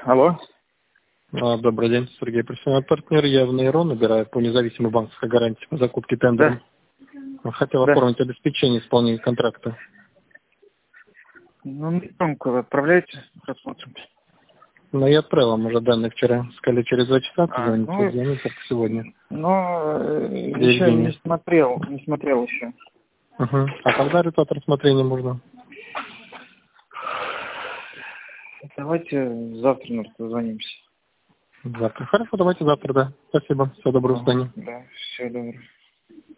Алло. Добрый день, Сергей, профессиональный партнер. Я в Нейрон набираю по независимой банковской гарантии по закупке тендера. Хотел оформить обеспечение исполнения контракта. Ну, электронку отправляйте, посмотрим. Но я отправил вам уже данные вчера. Сказали, через 2 часа позвоните. Ну, Звоните только сегодня. Но еще не смотрел еще. А когда результат рассмотрения можно? Давайте завтра, наверное, созвонимся. Завтра. Хорошо, давайте завтра, да. Спасибо. Всего доброго, до свидания. Да, всего доброго.